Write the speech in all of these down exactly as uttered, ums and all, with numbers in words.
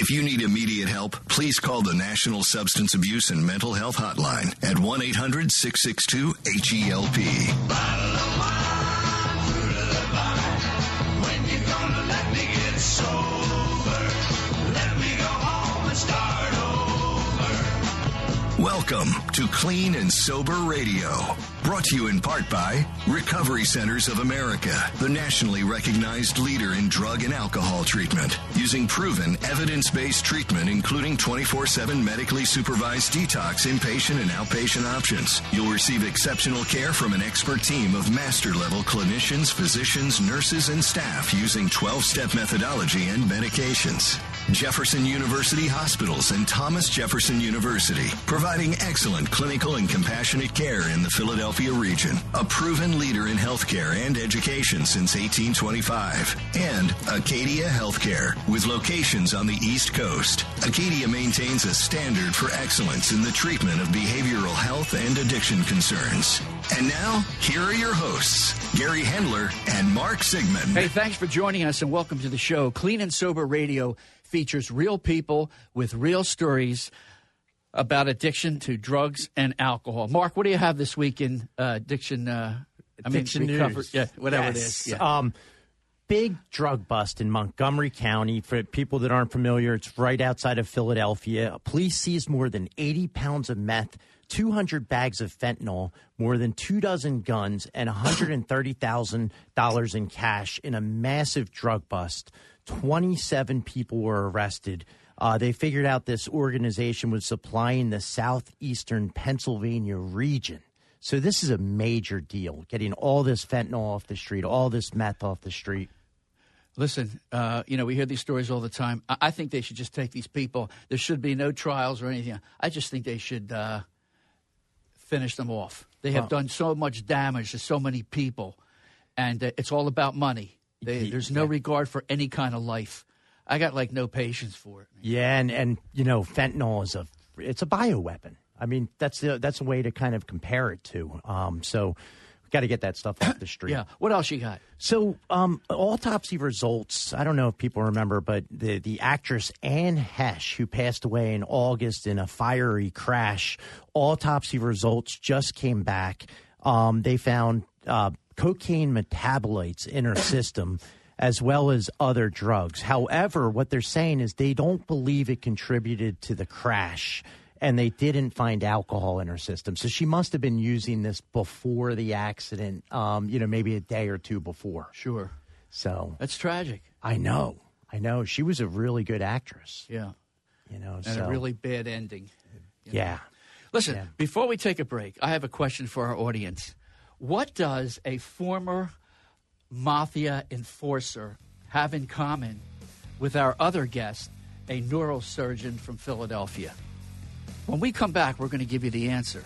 If you need immediate help, please call the National Substance Abuse and Mental Health Hotline at one eight hundred six six two H E L P. Bottle of wine, fruit of the vine. When you gonna let me get sober? Let me go home and start over. Welcome to Clean and Sober Radio. Brought to you in part by Recovery Centers of America, the nationally recognized leader in drug and alcohol treatment. Using proven, evidence-based treatment, including twenty-four seven medically supervised detox, inpatient, and outpatient options. You'll receive exceptional care from an expert team of master-level clinicians, physicians, nurses, and staff using twelve-step methodology and medications. Jefferson University Hospitals and Thomas Jefferson University, providing excellent clinical and compassionate care in the Philadelphia region. A proven leader in healthcare and education since eighteen twenty-five. And Acadia Healthcare, with locations on the East Coast. Acadia maintains a standard for excellence in the treatment of behavioral health and addiction concerns. And now, here are your hosts, Gary Hendler and Mark Sigmund. Hey, thanks for joining us and welcome to the show. Clean and Sober Radio features real people with real stories about addiction to drugs and alcohol. Mark, what do you have this week in uh, addiction? Uh, addiction I mean, recovery, news. Yeah, whatever yes. it is. Yeah. Um, big drug bust in Montgomery County. For people that aren't familiar, it's right outside of Philadelphia. Police seized more than eighty pounds of meth, two hundred bags of fentanyl, more than two dozen guns, and one hundred thirty thousand dollars in cash in a massive drug bust. twenty-seven people were arrested. Uh, they figured out this organization was supplying the southeastern Pennsylvania region. So this is a major deal, getting all this fentanyl off the street, all this meth off the street. Listen, uh, you know, we hear these stories all the time. I-, I think they should just take these people. There should be no trials or anything. I just think they should uh, finish them off. They have Well, done so much damage to so many people, and uh, it's all about money. They, there's no regard for any kind of life. I got like no patience for it. Man. Yeah, and, and you know, fentanyl is a it's a bioweapon. I mean, that's the that's a way to kind of compare it to. Um, so we got to get that stuff off the street. Yeah. What else you got? So um, autopsy results. I don't know if people remember, but the the actress Anne Hesh, who passed away in August in a fiery crash, autopsy results just came back. Um, they found uh, cocaine metabolites in her system, as well as other drugs. However, what they're saying is they don't believe it contributed to the crash, and they didn't find alcohol in her system. So she must have been using this before the accident, um, you know, maybe a day or two before. Sure. So That's tragic. I know. I know. She was a really good actress. Yeah. You know, And so. a really bad ending. you know. Yeah. Listen, Yeah. before we take a break, I have a question for our audience. What does a former mafia enforcer have in common with our other guest, a neurosurgeon from Philadelphia? When we come back, we're going to give you the answer.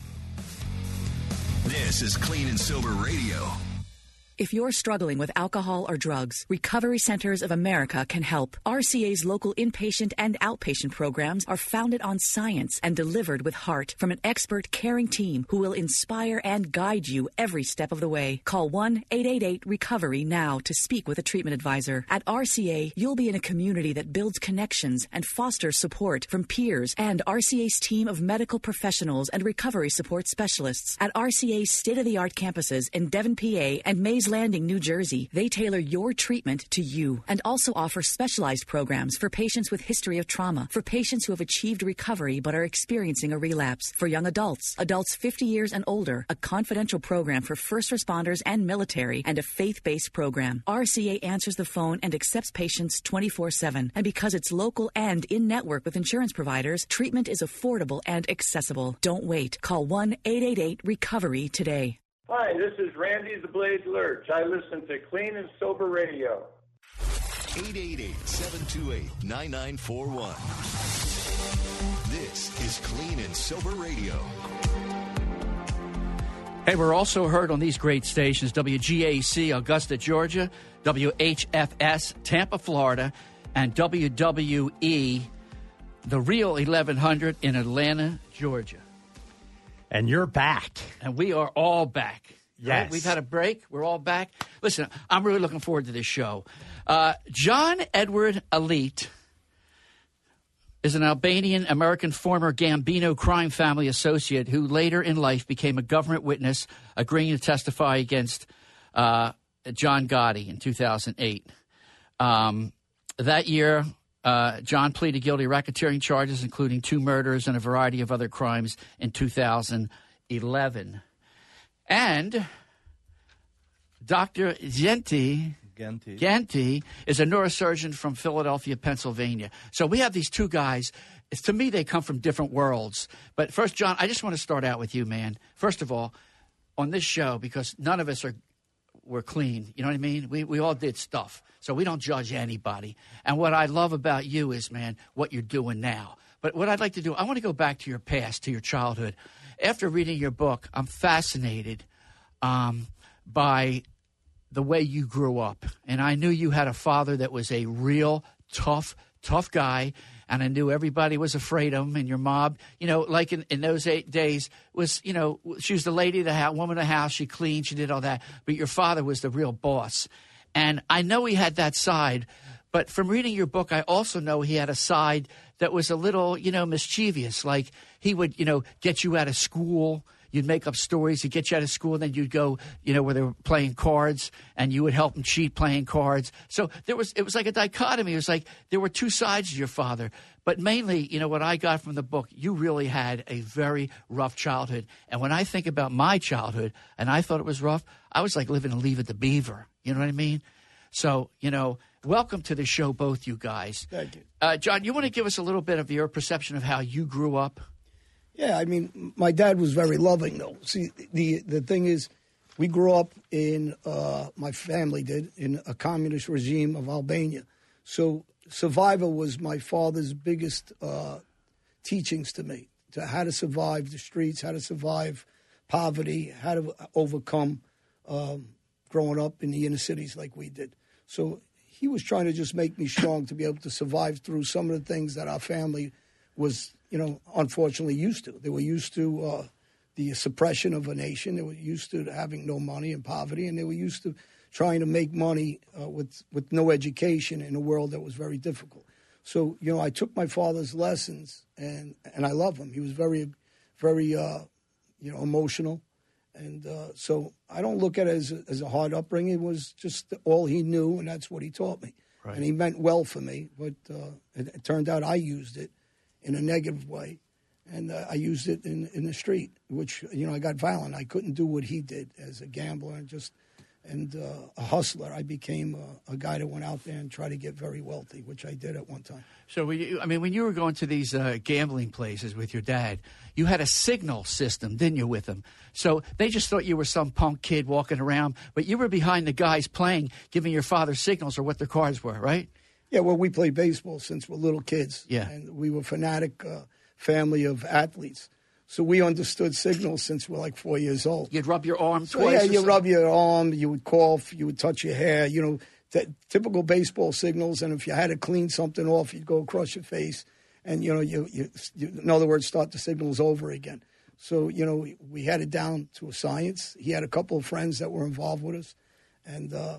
This is Clean and Sober Radio. If you're struggling with alcohol or drugs, Recovery Centers of America can help. R C A's local inpatient and outpatient programs are founded on science and delivered with heart from an expert, caring team who will inspire and guide you every step of the way. Call one eight eight eight recovery now to speak with a treatment advisor. At R C A, you'll be in a community that builds connections and fosters support from peers and R C A's team of medical professionals and recovery support specialists. At R C A's state-of-the-art campuses in Devon, P A and Mays Landing, New Jersey, they tailor your treatment to you and also offer specialized programs for patients with history of trauma, for patients who have achieved recovery but are experiencing a relapse, for young adults, adults fifty years and older, a confidential program for first responders and military, and a faith-based program. R C A answers the phone and accepts patients twenty-four seven. And because it's local and in-network with insurance providers, treatment is affordable and accessible. Don't wait. Call one eight eight eight recovery today. Hi, this is Randy the Blaze Lurch. I listen to Clean and Sober Radio. eight eight eight, seven two eight, nine nine four one. This is Clean and Sober Radio. Hey, we're also heard on these great stations, W G A C, Augusta, Georgia, W H F S, Tampa, Florida, and W W E, the Real eleven hundred in Atlanta, Georgia. And you're back. And we are all back. Yes. Right? We've had a break. We're all back. Listen, I'm really looking forward to this show. Uh, John Edward Elite is an Albanian-American former Gambino crime family associate who later in life became a government witness agreeing to testify against uh, John Gotti in two thousand eight. Um, that year, uh, John pleaded guilty to racketeering charges, including two murders and a variety of other crimes in two thousand eleven. And Doctor Genti... Genti. Genti is a neurosurgeon from Philadelphia, Pennsylvania. So we have these two guys. It's, to me, they come from different worlds. But first, John, I just want to start out with you, man. First of all, on this show, because none of us are we're clean. You know what I mean? We we all did stuff. So we don't judge anybody. And what I love about you is, man, what you're doing now. But what I'd like to do, I want to go back to your past, to your childhood. After reading your book, I'm fascinated um, by the way you grew up. And I knew you had a father that was a real tough, tough guy. And I knew everybody was afraid of him. And your mom, you know, like in, in those eight days, was, you know, she was the lady of the house, woman of the house. She cleaned, she did all that. But your father was the real boss. And I know he had that side. But from reading your book, I also know he had a side that was a little, you know, mischievous. Like he would, you know, get you out of school. You'd make up stories to get you out of school, and then you'd go, you know, where they were playing cards, and you would help them cheat playing cards. So there was, it was like a dichotomy. It was like there were two sides to your father. But mainly, you know, what I got from the book, you really had a very rough childhood. And when I think about my childhood, and I thought it was rough, I was like living in Leave It to Beaver. You know what I mean? So, you know, welcome to the show, both you guys. Thank you. Uh, John, you want to give us a little bit of your perception of how you grew up? Yeah, I mean, my dad was very loving, though. See, the the thing is, we grew up in, uh, my family did, in a communist regime of Albania. So survival was my father's biggest uh, teachings to me, to how to survive the streets, how to survive poverty, how to overcome um, growing up in the inner cities like we did. So he was trying to just make me strong to be able to survive through some of the things that our family was, you know, unfortunately used to. They were used to uh, the suppression of a nation. They were used to having no money and poverty, and they were used to trying to make money uh, with with no education in a world that was very difficult. So, you know, I took my father's lessons, and and I love him. He was very, very, uh, you know, emotional, and uh, so I don't look at it as a, as a hard upbringing. It was just all he knew, and that's what he taught me. Right. And he meant well for me, but uh, it, it turned out I used it in a negative way, and uh, I used it in in the street, which, you know, I got violent. I couldn't do what he did as a gambler and just and uh, a hustler. I became a, a guy that went out there and tried to get very wealthy, which I did at one time. So, when you, I mean, when you were going to these uh, gambling places with your dad, you had a signal system, didn't you, with them? So they just thought you were some punk kid walking around, but you were behind the guys playing, giving your father signals or what their cards were, right? Yeah, well, we played baseball since we're little kids. Yeah. And we were a fanatic uh, family of athletes. So we understood signals since we were like four years old. You'd rub your arm so, twice? Yeah, or you something? rub your arm, you would cough, you would touch your hair, you know, t- typical baseball signals. And if you had to clean something off, you'd go across your face. And, you know, you, you, you in other words, start the signals over again. So, you know, we, we had it down to a science. He had a couple of friends that were involved with us. And uh,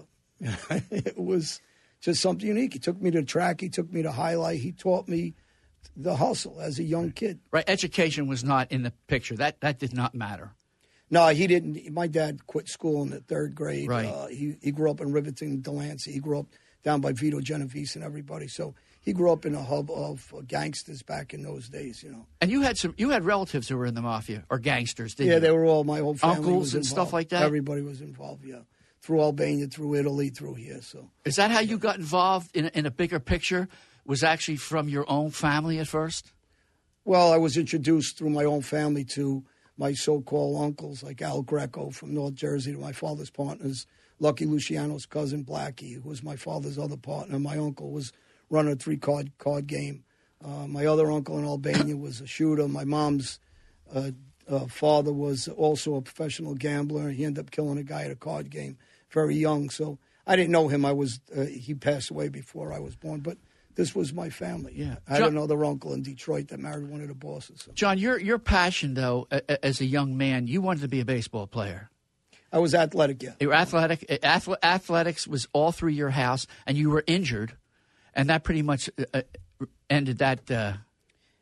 it was just something unique. He took me to track. He took me to highlight. He taught me the hustle as a young kid. Right. Education was not in the picture. That that did not matter. No, he didn't. My dad quit school in the third grade. Right. Uh, he, he grew up in Riverton, Delancey. He grew up down by Vito Genovese and everybody. So he grew up in a hub of uh, gangsters back in those days, you know. And you had some. You had relatives who were in the mafia or gangsters, didn't yeah, you? they were all, my whole family Uncles was and involved. stuff like that? Everybody was involved, yeah. Through Albania, through Italy, through here. So is that how you got involved in a, in a bigger picture? Was actually from your own family at first? Well, I was introduced through my own family to my so-called uncles, like Al Greco from North Jersey, to my father's partners, Lucky Luciano's cousin, Blackie, who was my father's other partner. My uncle was running a three-card card game. Uh, my other uncle in Albania was a shooter. My mom's uh, uh, father was also a professional gambler. He ended up killing a guy at a card game very young. So I didn't know him. I was uh, he passed away before I was born, but this was my family. Yeah. I had John, another uncle in Detroit that married one of the bosses. So. John, your your passion, though, a, as a young man, you wanted to be a baseball player. I was athletic, yeah. You were athletic. Athle- athletics was all through your house, and you were injured, and that pretty much uh, ended that uh,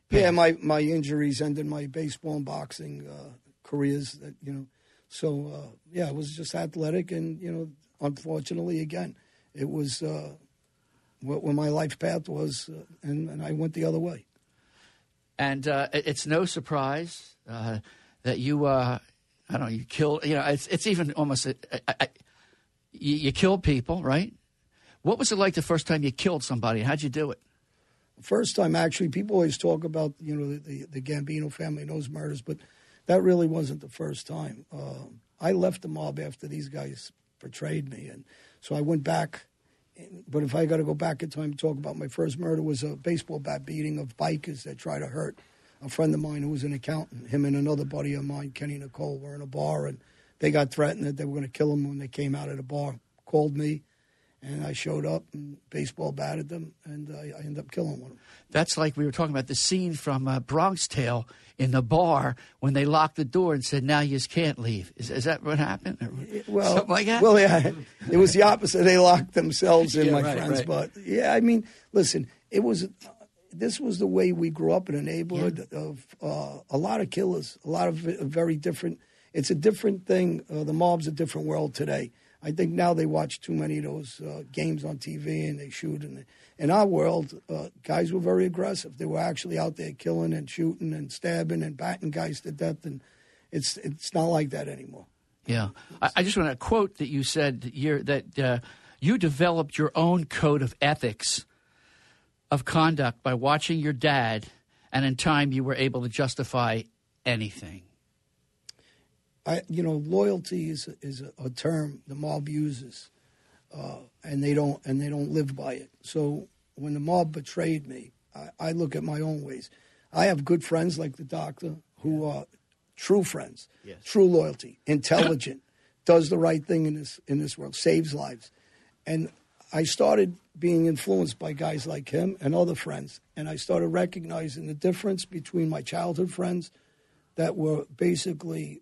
Yeah, my, my injuries ended my baseball and boxing uh, careers. That you know, so uh, yeah, it was just athletic, and you know, unfortunately, again, it was uh, what, what my life path was, uh, and, and I went the other way. And uh, it- it's no surprise uh, that you, uh, I don't know, you killed. You know, it's it's even almost I, I, you, you killed people, right? What was it like the first time you killed somebody? How'd you do it? First time, actually, people always talk about, you know, the, the, the Gambino family and those murders, but that really wasn't the first time. Uh, I left the mob after these guys betrayed me, and so I went back. But if I got to go back in time to talk about my first murder, was a baseball bat beating of bikers that tried to hurt a friend of mine who was an accountant. Him and another buddy of mine, Kenny Nicole, were in a bar, and they got threatened that they were going to kill him when they came out of the bar. Called me. And I showed up and baseball batted them, and I, I ended up killing one of them. That's like we were talking about the scene from uh, Bronx Tale in the bar when they locked the door and said, now you just can't leave. Is, is that what happened? Or Well, something like that? Well, yeah, it was the opposite. They locked themselves in, Yeah, my right, friends. right. But, yeah, I mean, listen, it was this was the way we grew up in a neighborhood of uh, a lot of killers, a lot of v- very different. It's a different thing. Uh, the mob's a different world today. I think now they watch too many of those uh, games on T V and they shoot. And in our world, uh, guys were very aggressive. They were actually out there killing and shooting and stabbing and batting guys to death. And it's it's not like that anymore. Yeah. I, I just want to quote that you said that, you're, that uh, you developed your own code of ethics of conduct by watching your dad, and in time you were able to justify anything. I, you know, loyalty is is a, a term the mob uses, uh, and they don't and they don't live by it. So when the mob betrayed me, I, I look at my own ways. I have good friends like the doctor who are true friends, Yes. true loyalty, intelligent, does the right thing in this in this world, saves lives, and I started being influenced by guys like him and other friends, and I started recognizing the difference between my childhood friends that were basically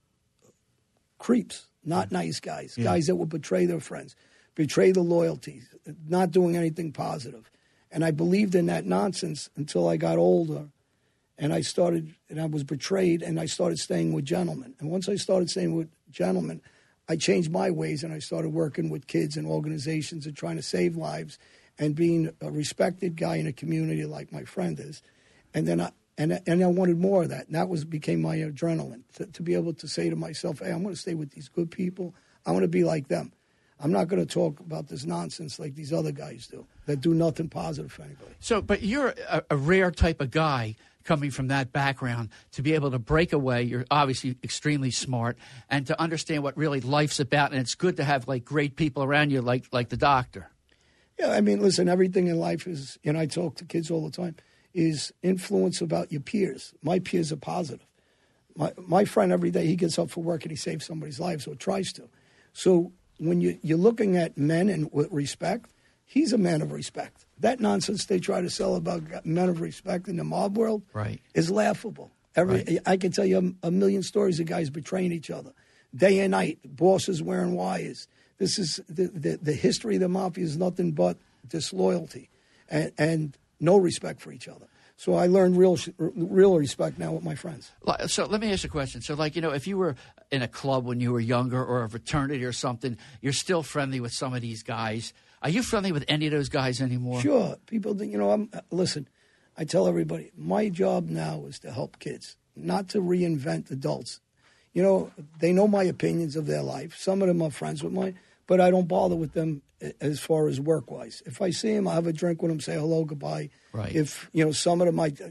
creeps, not nice guys, Yeah. guys that would betray their friends, betray the loyalty, not doing anything positive. And I believed in that nonsense until I got older, and I started, and I was betrayed, and I started staying with gentlemen. And once I started staying with gentlemen, I changed my ways, and I started working with kids and organizations and trying to save lives and being a respected guy in a community like my friend is. And then I, And and I wanted more of that. And that was became my adrenaline, to, to be able to say to myself, hey, I'm going to stay with these good people. I want to be like them. I'm not going to talk about this nonsense like these other guys do that do nothing positive for anybody. So, but you're a, a rare type of guy coming from that background to be able to break away. You're obviously extremely smart, and to understand what really life's about. And it's good to have like great people around you, like like the doctor. Yeah, I mean, listen, everything in life is, and I talk to kids all the time, is influence about your peers. My peers are positive. My my friend, every day, he gets up for work and he saves somebody's life, or tries to. So when you, you're looking at men and with respect, he's a man of respect. That nonsense they try to sell about men of respect in the mob world Right. is laughable. Every Right. I can tell you a, a million stories of guys betraying each other, day and night, bosses wearing wires. This is the, the, the history of the mafia is nothing but disloyalty and, and no respect for each other. So I learned real real respect now with my friends. Like- So let me ask you a question. So, like, you know, if you were in a club when you were younger or a fraternity or something, you're still friendly with some of these guys. Are you friendly with any of those guys anymore? Sure, people think, you know, I'm, listen, I tell everybody, my job now is to help kids, not to reinvent adults. You know, they know my opinions of their life. Some of them are friends with mine, but I don't bother with them as far as work-wise. If I see them, I have a drink with them, say hello, goodbye. Right. If, you know, some of them I,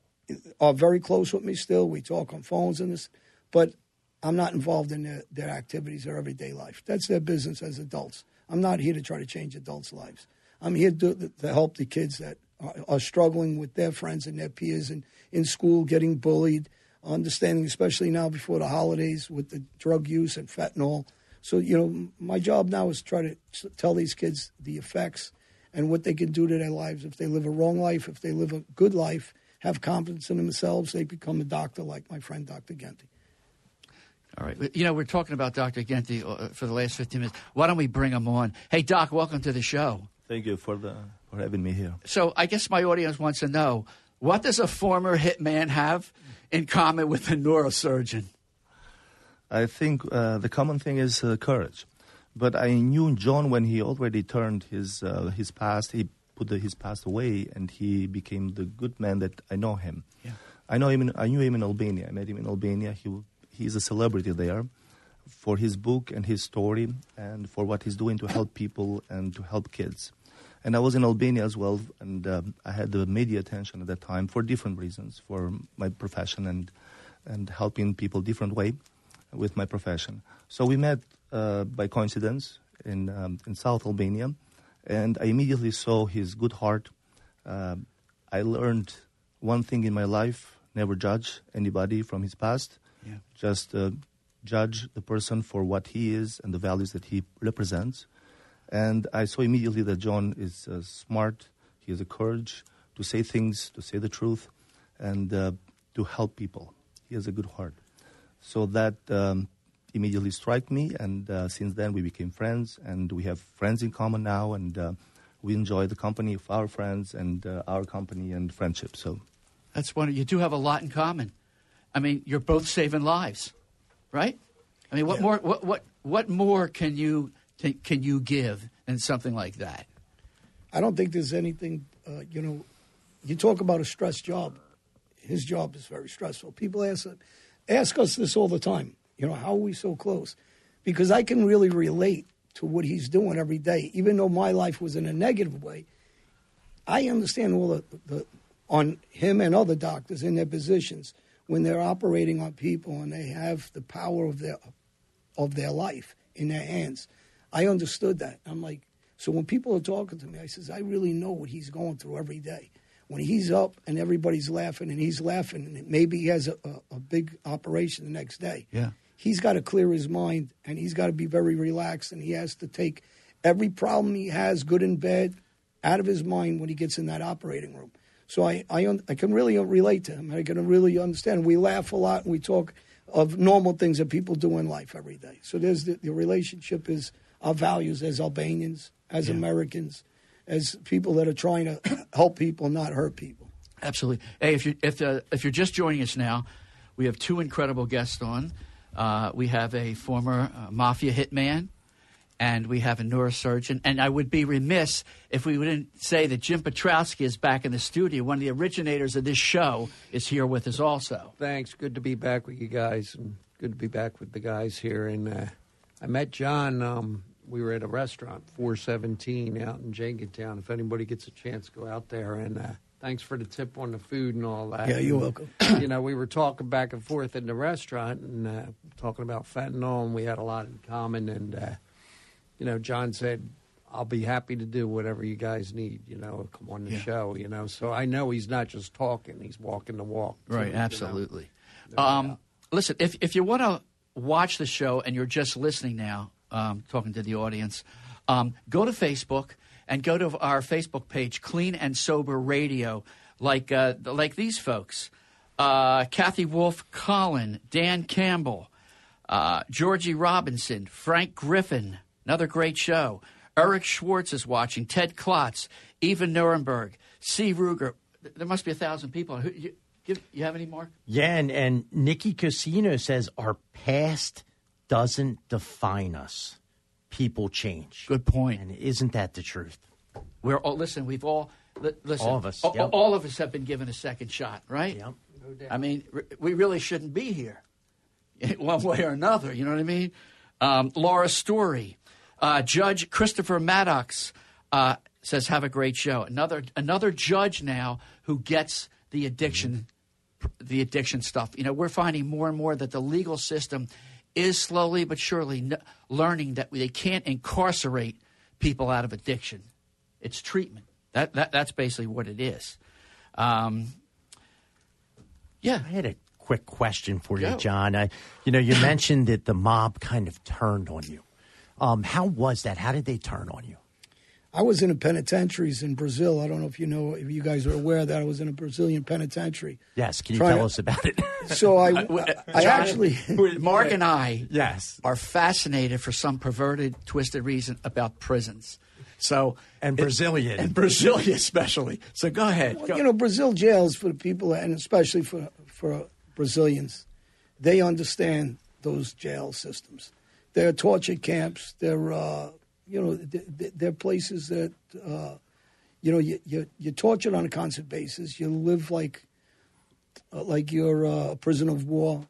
are very close with me still. We talk on phones and this, but I'm not involved in their, their activities, their everyday life. That's their business as adults. I'm not here to try to change adults' lives. I'm here to, to help the kids that are, are struggling with their friends and their peers and in school, getting bullied, understanding, especially now before the holidays with the drug use and fentanyl. So, you know, my job now is to try to tell these kids the effects and what they can do to their lives. If they live a wrong life, if they live a good life, have confidence in themselves, they become a doctor like my friend Doctor Genti. All right. You know, we're talking about Doctor Genti uh, for the last fifteen minutes. Why don't we bring him on? Hey, Doc, welcome to the show. Thank you for the for having me here. So I guess my audience wants to know, What does a former hitman have in common with a neurosurgeon? I think uh, the common thing is uh, courage. But I knew John when he already turned his uh, his past. He put the, his past away, and he became the good man that I know him. Yeah. I know him. In, I knew him in Albania. I met him in Albania. He he's a celebrity there for his book and his story, and for what he's doing to help people and to help kids. And I was in Albania as well, and um, I had the media attention at that time for different reasons, for my profession and and helping people different way with my profession. So we met uh, by coincidence in um, in South Albania, and I immediately saw his good heart. Uh, I learned one thing in my life: never judge anybody from his past. Yeah. Just uh, judge the person for what he is and the values that he represents. And I saw immediately that John is uh, smart. He has the courage to say things, to say the truth, and uh, to help people. He has a good heart. So that um, immediately struck me, and uh, since then we became friends, and we have friends in common now, and uh, we enjoy the company of our friends and uh, our company and friendship. So That's wonderful. You do have a lot in common. I mean, you're both saving lives, right? I mean, what Yeah. more? What what what more can you can you give in something like that? I don't think there's anything, uh, you know, you talk about a stress job. His job is very stressful. People ask, ask us this all the time. You know, how are we so close? Because I can really relate to what he's doing every day. Even though my life was in a negative way, I understand all the, the on him and other doctors in their positions when they're operating on people and they have the power of their of their life in their hands. I understood that. I'm like, so when people are talking to me, I says, I really know what he's going through every day. When he's up and everybody's laughing and he's laughing and maybe he has a, a, a big operation the next day. Yeah. He's got to clear his mind and he's got to be very relaxed and he has to take every problem he has, good and bad, out of his mind when he gets in that operating room. So I I, un- I can really relate to him. I can really understand. We laugh a lot and we talk of normal things that people do in life every day. So there's the, the relationship is our values as Albanians, as Yeah. Americans, as people that are trying to help people, not hurt people. Absolutely. Hey, if you if uh, if you're just joining us now, we have two incredible guests on. Uh, we have a former uh, mafia hitman, and we have a neurosurgeon. And I would be remiss if we didn't say that Jim Petrowski is back in the studio. One of the originators of this show is here with us also. Thanks. Good to be back with you guys, and good to be back with the guys here. And uh, I met John. Um, we were at a restaurant, four seventeen, out in Jenkintown. If anybody gets a chance, go out there. And uh, thanks for the tip on the food and all that. Yeah, you're And, welcome. You know, we were talking back and forth in the restaurant and uh, talking about fentanyl, and we had a lot in common. And, uh, you know, John said, I'll be happy to do whatever you guys need, you know, come on the Yeah. show, you know. So I know he's not just talking, he's walking the walk. too, Right, you know. absolutely. No Um, doubt. listen, if if you want to watch the show and you're just listening now, um, talking to the audience, um, go to Facebook and go to our Facebook page, Clean and Sober Radio, like uh, like these folks, uh, Kathy Wolf Collin, Dan Campbell, uh, Georgie Robinson, Frank Griffin, another great show. Eric Schwartz is watching, Ted Klotz, Eva Nuremberg, C. Ruger. There must be a thousand people. Who, you, give, you have any more? Yeah, and, and Nikki Casino says our past doesn't define us. People change. Good point. And isn't that the truth? We're all listen. We've all li- listen. All of us, All, yep. all of us have been given a second shot, right? Yep. I mean, r- we really shouldn't be here, one way or another. You know what I mean? Um, Laura Story, uh, Judge Christopher Maddox uh, says, "Have a great show." Another another judge now who gets the addiction, the addiction stuff. You know, we're finding more and more that the legal system is slowly but surely n- learning that they can't incarcerate people out of addiction. It's treatment. That, that that's basically what it is. Um, yeah. I had a quick question for you, Go. John. I, you know, you mentioned that the mob kind of turned on you. Um, how was that? How did they turn on you? I was in the penitentiaries in Brazil. I don't know if you know, if you guys are aware that I was in a Brazilian penitentiary. Yes. Can you Trying tell to- us about it? So I, I, I John, actually, Mark and I Yes. are fascinated for some perverted, twisted reason about prisons. So And it- Brazilian. and Brazilian especially. So go ahead. Well, Go- you know, Brazil jails for the people, and especially for for Brazilians, they understand those jail systems. They're torture camps. They're uh, you know they're, they're places that uh, you know you, you you're tortured on a constant basis. You live like uh, like you're uh, a prisoner of war.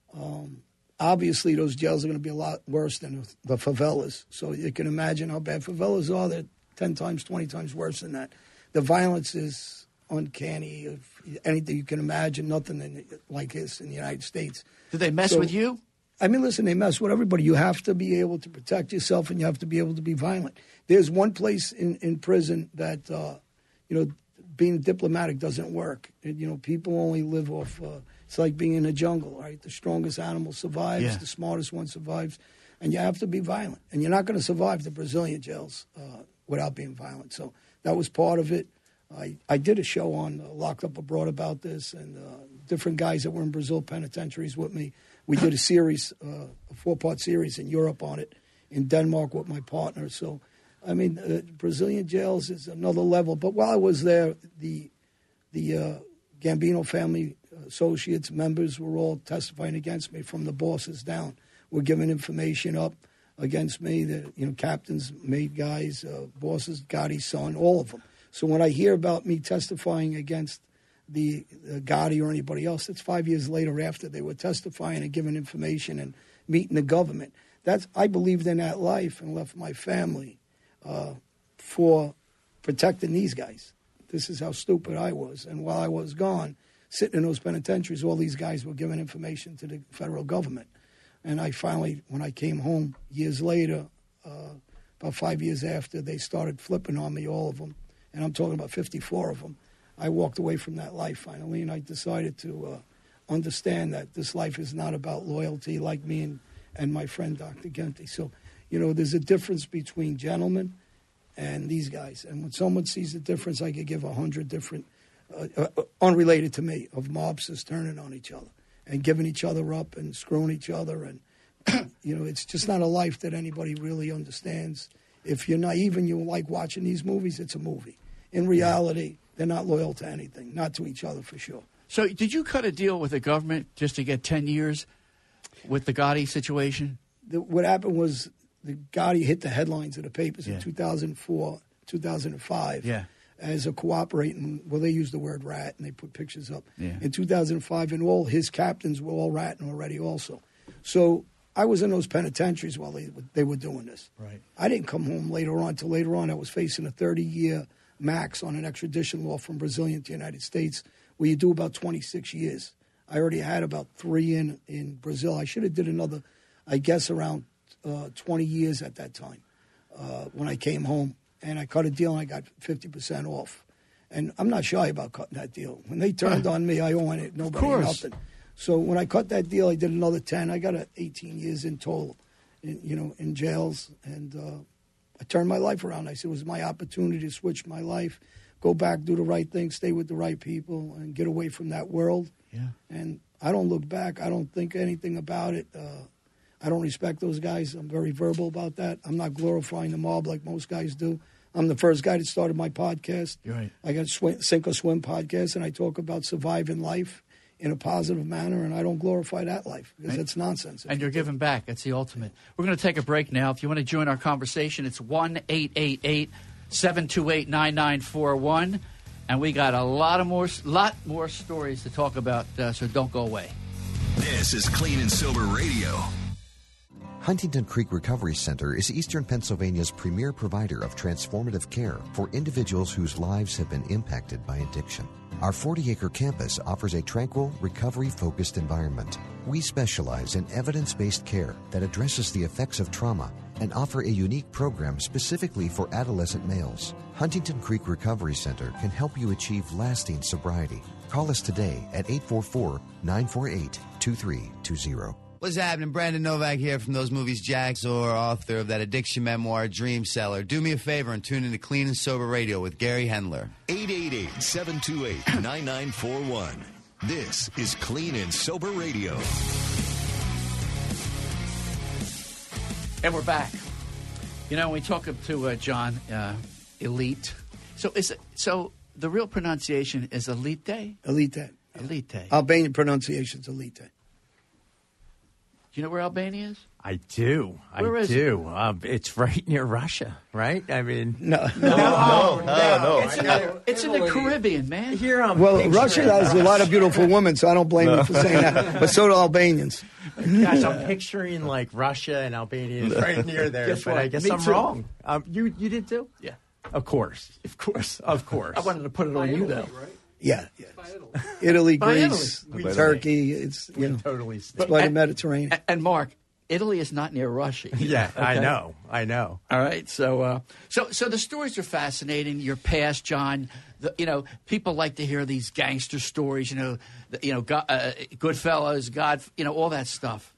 Um, obviously, those jails are going to be a lot worse than the favelas. So you can imagine how bad favelas are. They're ten times, twenty times worse than that. The violence is uncanny. Of anything you can imagine, nothing in, like this in the United States. Do they mess So- with you? I mean, listen, they mess with everybody. You have to be able to protect yourself, and you have to be able to be violent. There's one place in, in prison that, uh, you know, being diplomatic doesn't work. And, you know, people only live off, uh, it's like being in a jungle, right? The strongest animal survives, Yeah. the smartest one survives, and you have to be violent. And you're not going to survive the Brazilian jails uh, without being violent. So that was part of it. I, I did a show on uh, Locked Up Abroad about this, and uh, different guys that were in Brazil penitentiaries with me. We did a series, uh, a four-part series in Europe on it, in Denmark with my partner. So, I mean, uh, Brazilian jails is another level. But while I was there, the the uh, Gambino family associates, members were all testifying against me from the bosses down. We're giving information up against me. The you know captains, made guys, uh, bosses, Gotti's son, all of them. So when I hear about me testifying against the uh, Gotti or anybody else, that's five years later after they were testifying and giving information and meeting the government. That's I believed in that life and left my family uh, for protecting these guys. This is how stupid I was. And while I was gone, sitting in those penitentiaries, all these guys were giving information to the federal government. And I finally, when I came home years later, uh, about five years after, they started flipping on me, all of them. And I'm talking about fifty-four of them. I walked away from that life finally, and I decided to uh, understand that this life is not about loyalty like me and, and my friend Doctor Genti. So, you know, there's a difference between gentlemen and these guys. And when someone sees the difference, I could give a hundred different, uh, uh, unrelated to me, of mobsters turning on each other and giving each other up and screwing each other. And, you know, it's just not a life that anybody really understands. If you're naive and you like watching these movies, it's a movie. In reality, they're not loyal to anything, not to each other for sure. So did you cut a deal with the government just to get ten years with the Gotti situation? The, what happened was the Gotti hit the headlines of the papers Yeah. in two thousand four, two thousand five Yeah. as a cooperating, well, they used the word rat and they put pictures up. Yeah. In two thousand five, and all his captains were all ratting already also. So I was in those penitentiaries while they, they were doing this. Right. I didn't come home later on until later on. I was facing a thirty-year max on an extradition law from Brazilian to the United States, where you do about twenty-six years. I already had about three in, in Brazil. I should have did another, I guess, around uh, twenty years at that time uh, when I came home. And I cut a deal and I got fifty percent off. And I'm not shy about cutting that deal. When they turned on me, I wanted nobody course. nothing. So when I cut that deal, I did another ten. I got a eighteen years in total, in, you know, in jails. And uh, I turned my life around. I said it was my opportunity to switch my life, go back, do the right thing, stay with the right people, and get away from that world. Yeah. And I don't look back. I don't think anything about it. Uh, I don't respect those guys. I'm very verbal about that. I'm not glorifying the mob like most guys do. I'm the first guy that started my podcast. You're right. I got Swim, Sink or Swim podcast, and I talk about surviving life in a positive manner, and I don't glorify that life because Right. that's nonsense. And you're giving back. That's the ultimate. We're going to take a break now. If you want to join our conversation, it's one eight eight eight, seven two eight, nine nine four one. And we got a lot of more, lot more stories to talk about, uh, so don't go away. This is Clean and Sober Radio. Huntington Creek Recovery Center is Eastern Pennsylvania's premier provider of transformative care for individuals whose lives have been impacted by addiction. Our forty-acre campus offers a tranquil, recovery-focused environment. We specialize in evidence-based care that addresses the effects of trauma and offer a unique program specifically for adolescent males. Huntington Creek Recovery Center can help you achieve lasting sobriety. Call us today at eight four four, nine four eight, two three two zero. What's happening? Brandon Novak here from Those Movies Jax, or author of that addiction memoir, Dream Seller. Do me a favor and tune into Clean and Sober Radio with Gary Hendler. eight eight eight, seven two eight, nine nine four one. This is Clean and Sober Radio. And we're back. You know, we talk to uh, John, uh, elite. So is it, so the real pronunciation is elite? Elite. Elite. Albanian pronunciation is elite. Do you know where Albania is? I do. Where I is do. Um, it's right near Russia, right? I mean, No, No, no, no. It's in, the, it's in the Caribbean, man. here I'm Well, picturing- Russia has a lot of beautiful women, so I don't blame you for saying that. But so do Albanians. Gosh, I'm picturing like Russia and Albania is right near there, Guess but what? I guess Me I'm too. wrong. Um, you you did too? Yeah. Of course, of course, of course. I wanted to put it on you, though. Yeah, yeah. Italy, By Greece, Italy. Turkey. It's you know, totally. it's by the And- Mediterranean. And, and Mark, Italy is not near Russia. either, Yeah, I okay? know, I know. All right, so uh, so so the stories are fascinating. Your past, John. The, you know, people like to hear these gangster stories. You know, the, you know, God, uh, Goodfellas, God, you know, all that stuff.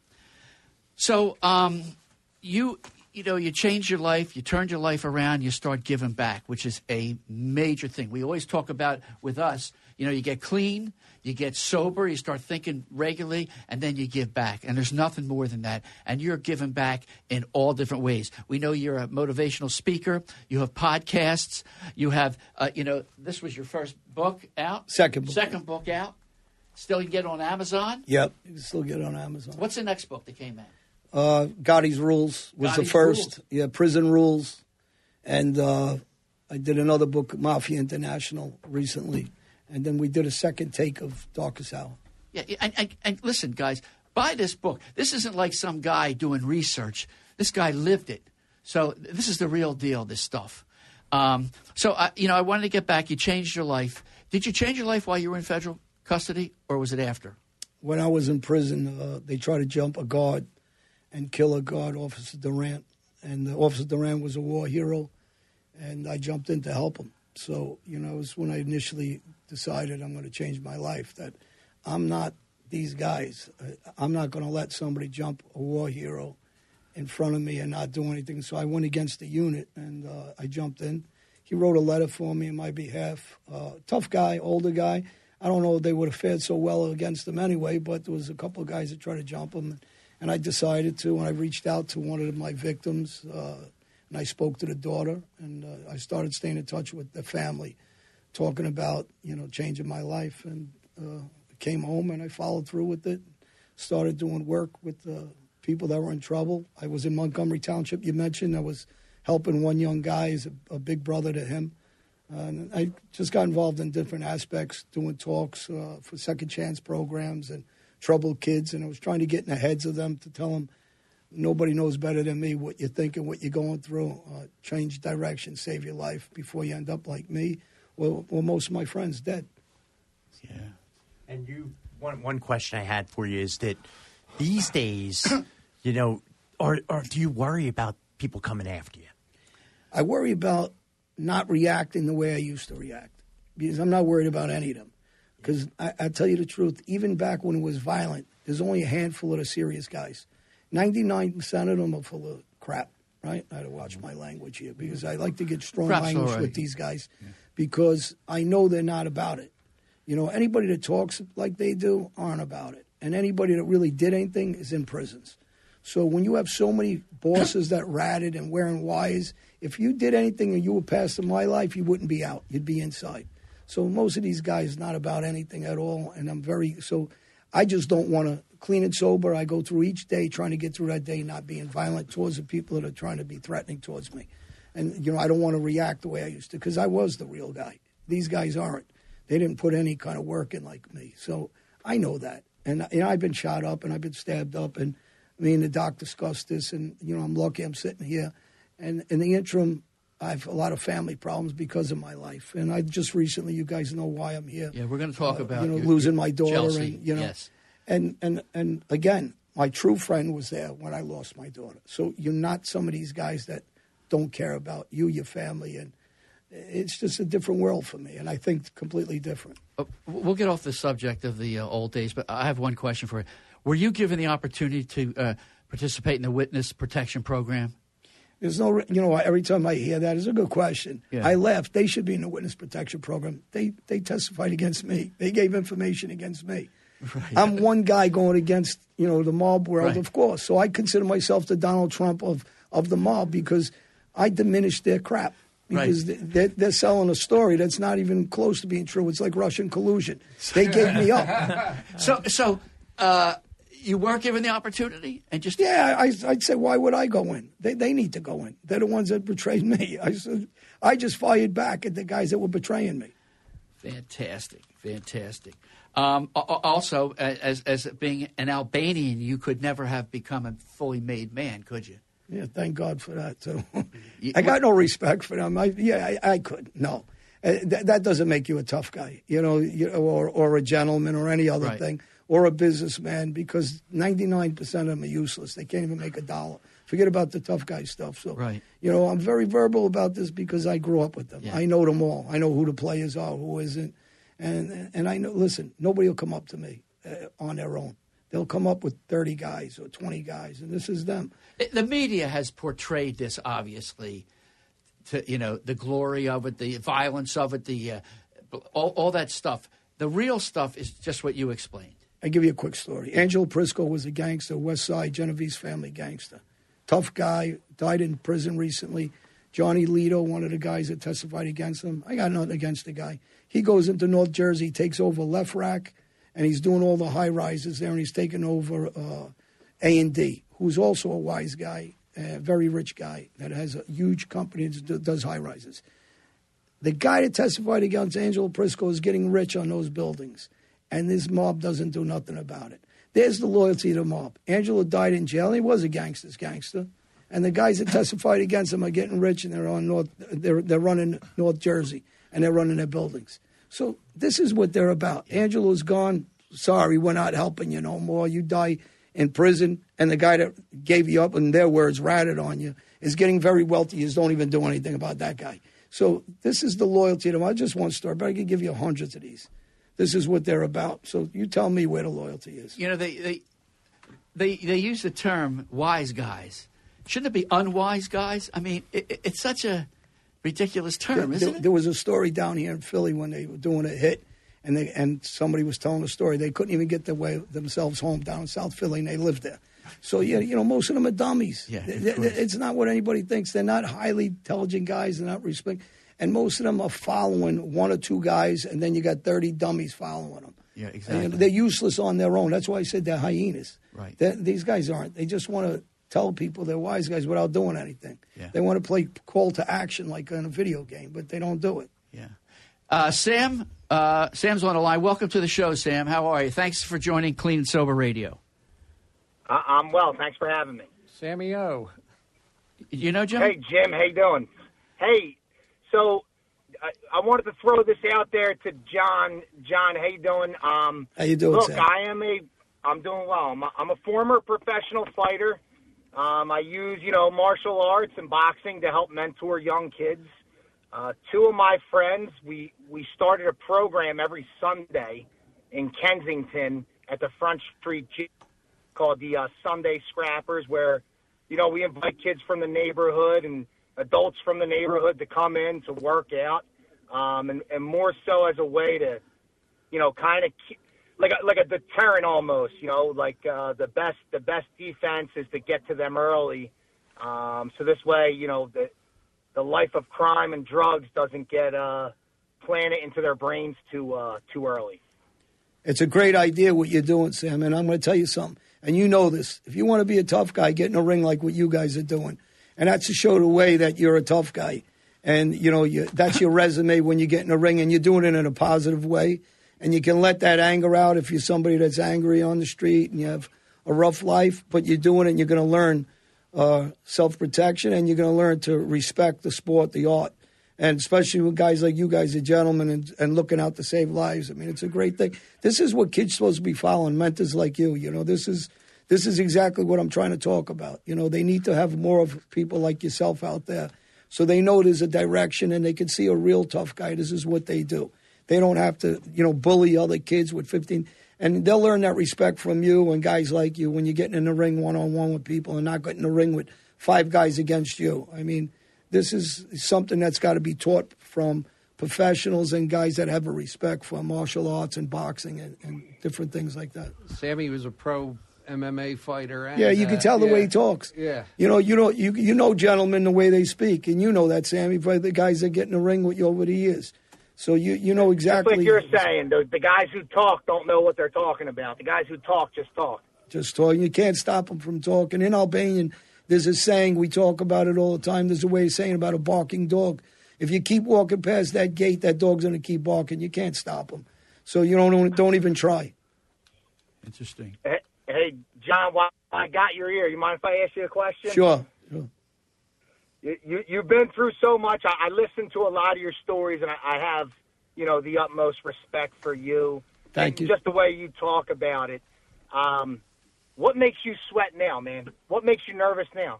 So um, you you know, you changed your life, you turned your life around, you start giving back, which is a major thing. We always talk about with us. You know, you get clean, you get sober, you start thinking regularly, and then you give back. And there's nothing more than that. And you're giving back in all different ways. We know you're a motivational speaker. You have podcasts. You have, uh, you know, this was your first book out. Second book. Second book out. Still you can get it on Amazon. Yep, you can still get it on Amazon. What's the next book that came out? Uh, Gotti's Rules was the Gotti's first. Rules. Yeah, Prison Rules. And uh, I did another book, Mafia International, recently. And then we did a second take of Darkest Hour. Yeah, and, and, and listen, guys, buy this book. This isn't like some guy doing research. This guy lived it. So this is the real deal, this stuff. Um, so, I, you know, I wanted to get back. You changed your life. Did you change your life while you were in federal custody, or was it after? When I was in prison, uh, they tried to jump a guard and kill a guard, Officer Durant. And uh, Officer Durant was a war hero, and I jumped in to help him. So, you know, it was when I initially decided I'm going to change my life, that I'm not these guys. I'm not going to let somebody jump a war hero in front of me and not do anything. So I went against the unit, and uh, I jumped in. He wrote a letter for me on my behalf. Uh, tough guy, older guy. I don't know if they would have fared so well against him anyway, but there was a couple of guys that tried to jump him. And I decided to, and I reached out to one of my victims, uh, and I spoke to the daughter, and uh, I started staying in touch with the family, talking about, you know, changing my life. And uh, came home, and I followed through with it, started doing work with uh, people that were in trouble. I was in Montgomery Township, you mentioned. I was helping one young guy, he's a, a big brother to him. Uh, and I just got involved in different aspects, doing talks uh, for second chance programs and troubled kids, and I was trying to get in the heads of them to tell them, nobody knows better than me what you're thinking, what you're going through. Uh, change direction, save your life before you end up like me, or, or most of my friends dead. Yeah. And you, one one question I had for you is that these days, you know, or or do you worry about people coming after you? I worry about not reacting the way I used to react, because I'm not worried about any of them. Because I, I tell you the truth, even back when it was violent, there's only a handful of the serious guys. ninety-nine percent of them are full of crap, right? I had to watch my language here, because I like to get strong Crap's language all right. with these guys, yeah. because I know they're not about it. You know, anybody that talks like they do aren't about it. And anybody that really did anything is in prisons. So when you have so many bosses that ratted and wearing wires, if you did anything and you were past in my life, you wouldn't be out. You'd be inside. So most of these guys not about anything at all. And I'm very, so I just don't want to clean and sober. I go through each day trying to get through that day, not being violent towards the people that are trying to be threatening towards me. And, you know, I don't want to react the way I used to, because I was the real guy. These guys aren't. They didn't put any kind of work in like me. So I know that. And, you know, I've been shot up and I've been stabbed up. And me and the doc discussed this. And, you know, I'm lucky I'm sitting here. And in the interim, I have a lot of family problems because of my life. And I just recently, you guys know why I'm here. Yeah, we're going to talk uh, about you know, your, losing your my daughter. Chelsea. And, you know, yes. and, and, and again, my true friend was there when I lost my daughter. So you're not some of these guys that don't care about you, your family, and it's just a different world for me, and I think completely different. Uh, we'll get off the subject of the uh, old days, but I have one question for you. Were you given the opportunity to uh, participate in the witness protection program? There's no, you know, every time I hear that, it's a good question. Yeah. I left. They should be in the witness protection program. They they testified against me. They gave information against me. Right. I'm one guy going against, you know, the mob world, Right. of course. So I consider myself the Donald Trump of, of the mob, because I diminish their crap. Because Right. they're, they're selling a story that's not even close to being true. It's like Russian collusion. They gave me up. So, so uh, you weren't given the opportunity, and just Yeah, I, I'd say, why would I go in? They they need to go in. They're the ones that betrayed me. I said, I just fired back at the guys that were betraying me. Fantastic, fantastic. Um, a- a- also, a- as as being an Albanian, you could never have become a fully made man, could you? Yeah, thank God for that, too. I got no respect for them. I, yeah, I, I could. No. Uh, that, that doesn't make you a tough guy, you know, you, or, or a gentleman or any other Right. thing, or a businessman, because ninety-nine percent of them are useless. They can't even make a dollar. Forget about the tough guy stuff. So, Right. you know, I'm very verbal about this because I grew up with them. Yeah. I know them all. I know who the players are, who isn't. And, and I know, listen, nobody will come up to me uh, on their own. They'll come up with thirty guys or twenty guys, and this is them. It- The media has portrayed this, obviously, to you know the glory of it, the violence of it, the uh, all, all that stuff. The real stuff is just what you explained. I'll give you a quick story. Angelo Prisco was a gangster, West Side Genovese family gangster. Tough guy, died in prison recently. Johnny Lito, one of the guys that testified against him. I got nothing against the guy. He goes into North Jersey, takes over Left Rack, and he's doing all the high rises there, and he's taking over uh, A and D, who's also a wise guy, a very rich guy that has a huge company that does high rises. The guy that testified against Angelo Prisco is getting rich on those buildings, and this mob doesn't do nothing about it. There's the loyalty of the mob. Angelo died in jail, and he was a gangster's gangster. And the guys that testified against him are getting rich, and they're on North. They're they're running North Jersey, and they're running their buildings. So this is what they're about. Angelo's gone. Sorry, we're not helping you no more. You die in prison, and the guy that gave you up, in their words, ratted on you, is getting very wealthy. You just don't even do anything about that guy. So this is the loyalty to them. I just one story, but I could give you hundreds of these. This is what they're about. So you tell me where the loyalty is. You know, they they they, they use the term "wise guys." Shouldn't it be unwise guys? I mean, it, it- it's such a ridiculous term, There, isn't there, it? there was a story down here in Philly when they were doing a hit, and they and somebody was telling a story. They couldn't even get their way themselves home down in South Philly, and they lived there. So yeah, you know, most of them are dummies. Yeah, They- of they- course. it's not what anybody thinks. They're not highly intelligent guys. They're not respect, and most of them are following one or two guys, and then you got thirty dummies following them. Yeah, And exactly. they're useless on their own. That's why I said they're hyenas. Right. They're- these guys aren't. They just want to tell people they're wise guys without doing anything. Yeah. They want to play call to action like in a video game, but they don't do it. Yeah. Uh, Sam, uh, Sam's on the line. Welcome to the show, Sam. How are you? Thanks for joining Clean and Sober Radio. I- I'm well. Thanks for having me. Sammy O. You know, Jim? Hey, Jim. How you doing? Hey, so I, I wanted to throw this out there to John. John, how you doing? Um, How you doing, Look, Sam? I am a. I'm doing well. I'm a, I'm a former professional fighter. Um, I use, you know, martial arts and boxing to help mentor young kids. Uh, two of my friends, we, we started a program every Sunday in Kensington at the Front Street Gym called the uh, Sunday Scrappers, where, you know, we invite kids from the neighborhood and adults from the neighborhood to come in to work out, um, and, and more so as a way to, you know, kind of keep, like a, like a deterrent almost, you know, like uh, the best the best defense is to get to them early, um, so this way, you know, the the life of crime and drugs doesn't get uh, planted into their brains too uh, too early. It's a great idea what you're doing, Sam, and I'm going to tell you something. And you know this. If you want to be a tough guy, get in a ring like what you guys are doing. And that's to show the way that you're a tough guy. And, you know, you, that's your resume when you get in a ring, and you're doing it in a positive way. And you can let that anger out if you're somebody that's angry on the street and you have a rough life, but you're doing it and you're going to learn uh, self-protection, and you're going to learn to respect the sport, the art. And especially with guys like you guys are gentlemen and, and looking out to save lives. I mean, it's a great thing. This is what kids are supposed to be following, mentors like you. You know, this is this is exactly what I'm trying to talk about. You know, they need to have more of people like yourself out there so they know there's a direction and they can see a real tough guy. This is what they do. They don't have to, you know, bully other kids with fifteen. And they'll learn that respect from you and guys like you when you're getting in the ring one-on-one with people and not getting in the ring with five guys against you. I mean, this is something that's got to be taught from professionals and guys that have a respect for martial arts and boxing and, and different things like that. Sammy was a pro M M A fighter. And, Yeah, you can uh, tell the yeah. way he talks. Yeah. You know, you know, you you know, gentlemen, the way they speak, and you know that, Sammy. Probably the guys that get in the ring with you over the years, so you you know exactly. Just like you're saying, the, the guys who talk don't know what they're talking about. The guys who talk just talk. Just talking. You can't stop them from talking. In Albanian, there's a saying, we talk about it all the time. There's a way of saying about a barking dog. If you keep walking past that gate, that dog's going to keep barking. You can't stop him. So you don't don't even try. Interesting. Hey, hey, John, while I got your ear, you mind if I ask you a question? Sure. sure. You, you, you've been through so much. I, I listened to a lot of your stories, and I, I have, you know, the utmost respect for you. Thank and you. Just the way you talk about it. Um, what makes you sweat now, man? What makes you nervous now?